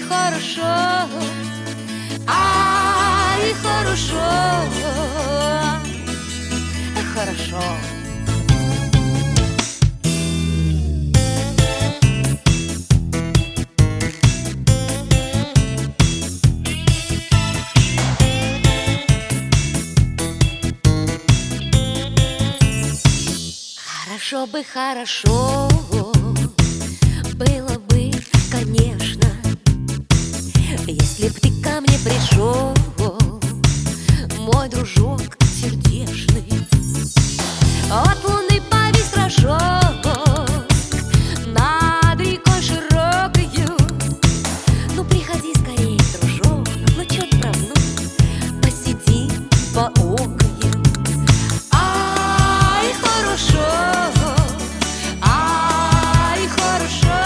хорошо, ай, хорошо, хорошо. Хорошо бы, хорошо было бы, конечно, если б ты ко мне пришел, мой дружок сердечный. От луны повис рожок над рекой широкою. Ну приходи скорей, дружок, ну чё ты празднуй, посидим, поокаем. Ай, хорошо, ай, хорошо,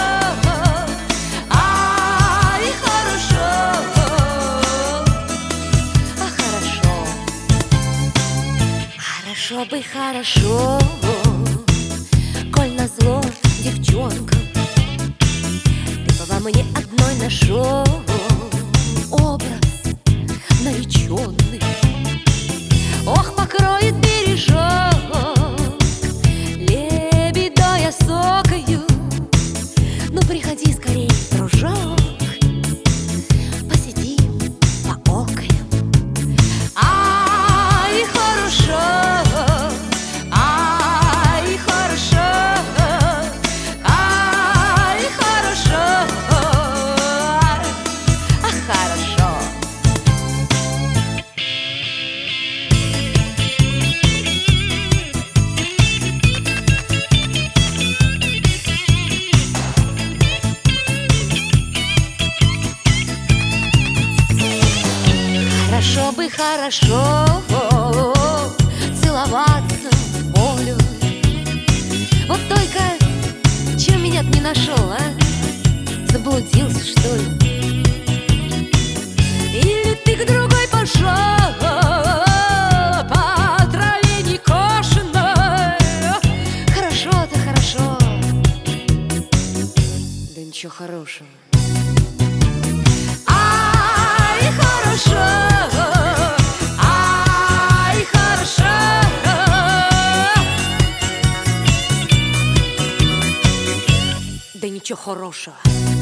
ай, хорошо, а хорошо. Хорошо бы, хорошо, коль назло девчонкам ты бы во мне одной нашел образ нареченный. Ох, покроет бережок лебедой осокою. Ну приходи скорей, дружок, посидим, поокаем. Ай, хорошо, ай, хорошо, ай, хорошо, а хорошо. Хорошо бы, хорошо целоваться в волю. Вот только чем меня ты не нашел, а? Заблудился, что ли? Или ты к другой пошел по траве не кошеной? Хорошо-то хорошо, да ничего хорошего. Ай, хорошо, ай, хорошо, да ничего хорошего.